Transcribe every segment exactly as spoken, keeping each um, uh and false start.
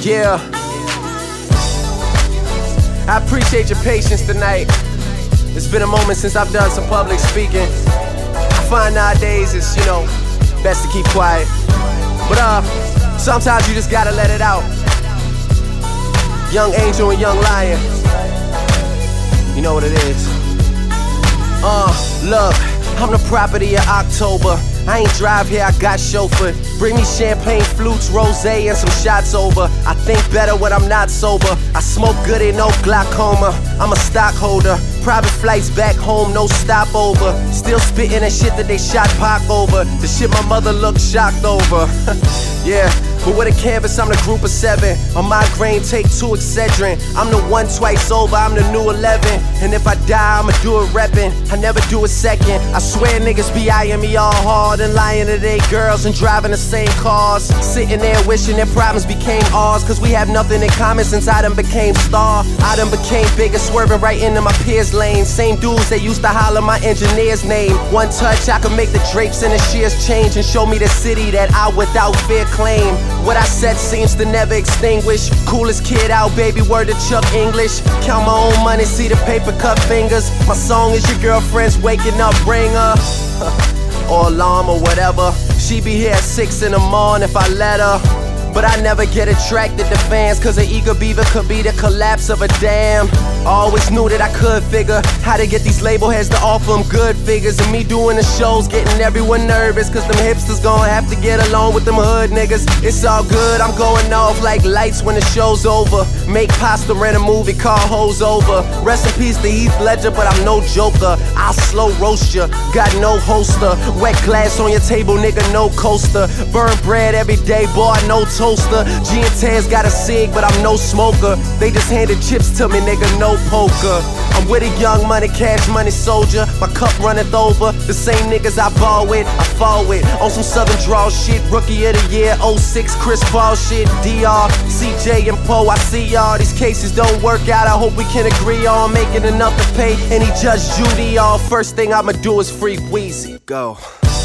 Yeah. I appreciate your patience tonight. It's been a moment since I've done some public speaking. I find nowadays it's, you know, best to keep quiet. But uh, sometimes you just gotta let it out. Young Angel and Young Lion. You know what it is. Uh, look, I'm the property of October. I ain't drive here, I got chauffeur. Bring me champagne, flutes, rosé, and some shots over. I think better when I'm not sober. I smoke good and no glaucoma. I'm a stockholder. Private flights back home, no stopover. Still spitting that shit that they shot Pac over. The shit my mother looked shocked over. Yeah. But with a canvas, I'm the group of seven. On migraine, take two Excedrin. I'm the one twice over, I'm the new eleven. And if I die, I'ma do it reppin'. I never do a second. I swear niggas be eyeing me all hard and lying to they girls and driving the same cars. Sitting there wishing their problems became ours. Cause we have nothing in common since I done became star. I done became bigger, swerving right into my peers' lane. Same dudes that used to holler my engineer's name. One touch, I could make the drapes and the shears change and show me the city that I without fear claim. What I said seems to never extinguish. Coolest kid out, baby, word to Chuck English. Count my own money, see the paper cut fingers. My song is your girlfriend's waking up ringer. Or alarm or whatever. She be here at six in the morning if I let her. But I never get attracted to fans, cause an eager beaver could be the collapse of a dam. I always knew that I could figure how to get these label heads to offer them good figures. And me doing the shows getting everyone nervous, cause them hipsters gon' have to get along with them hood niggas. It's all good, I'm going off like lights when the show's over. Make pasta, rent a movie, call hoes over. Rest in peace to Heath Ledger, but I'm no joker. I'll slow roast ya, got no holster. Wet glass on your table, nigga, no coaster. Burn bread every day, boy, no toaster. G and Tez got a cig, but I'm no smoker. They just handed chips to me, nigga, no poker. I'm with a young money, cash money soldier. My cup runneth over. The same niggas I ball with, I fall with. On some Southern draw shit, rookie of the year, oh six Chris Paul shit. D R, C J and Poe, I see y'all. These cases don't work out, I hope we can agree on making enough to pay any Judge Judy off. First thing I'ma do is free Weezy, go.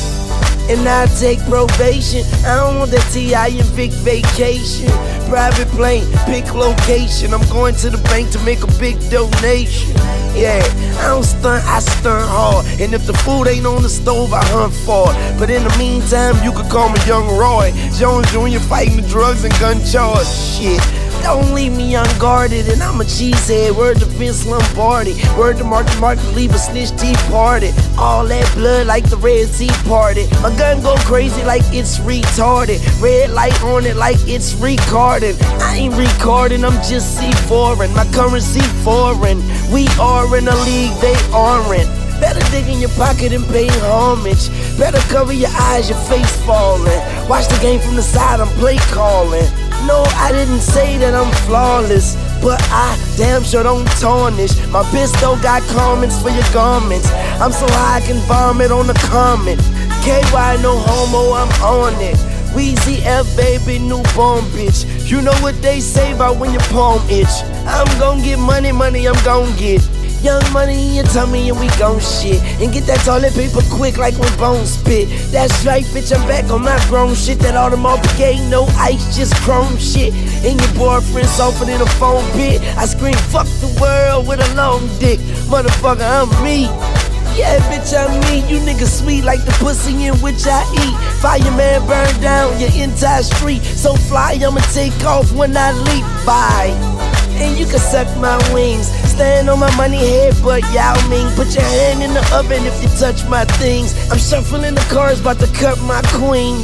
And I take probation. I don't want that T I and Vic vacation. Private plane, pick location. I'm going to the bank to make a big donation. Yeah, I don't stunt, I stunt hard. And if the food ain't on the stove, I hunt for it. But in the meantime, you could call me Young Roy Jones Junior fighting the drugs and gun charge. Shit. Don't leave me unguarded, and I'm a cheesehead. Word to Vince Lombardi, word to Marky Mark to leave a snitch tea party. All that blood like the Red Sea Party. My gun go crazy like it's retarded. Red light on it like it's recording. I ain't recording, I'm just C foreign. My currency foreign. We are in a league they aren't. Better dig in your pocket and pay homage. Better cover your eyes, your face falling. Watch the game from the side, I'm play calling. No, I didn't say that I'm flawless, but I damn sure don't tarnish. My pistol got comments for your garments. I'm so high I can vomit on the comment. K Y no homo, I'm on it. Weezy F baby, newborn bitch. You know what they say about when your palm itch. I'm gon' get money, money I'm gon' get. Young money in your tummy and we gon' shit. And get that toilet paper quick like when bones spit. That's right, bitch, I'm back on my grown shit. That Audemars ain't no ice, just chrome shit. And your boyfriend softer than a phone pit. I scream, fuck the world with a long dick. Motherfucker, I'm me. Yeah, bitch, I'm me. You niggas sweet like the pussy in which I eat. Fireman burn down your entire street. So fly, I'ma take off when I leap. Bye. And you can suck my wings. Stand on my money head, but Yao Ming. Put your hand in the oven if you touch my things. I'm shuffling the cars, about to cut my queens.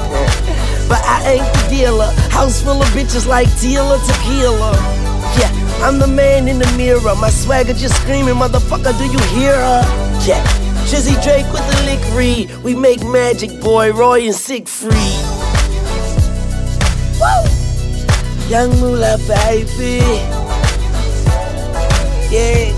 But I ain't the dealer. House full of bitches like Tila Tequila. Yeah, I'm the man in the mirror. My swagger just screaming, motherfucker, do you hear her? Yeah, Drizzy Drake with the lick read. We make magic, boy, Roy and Siegfried. Woo! Young Moolah, baby. Yeah.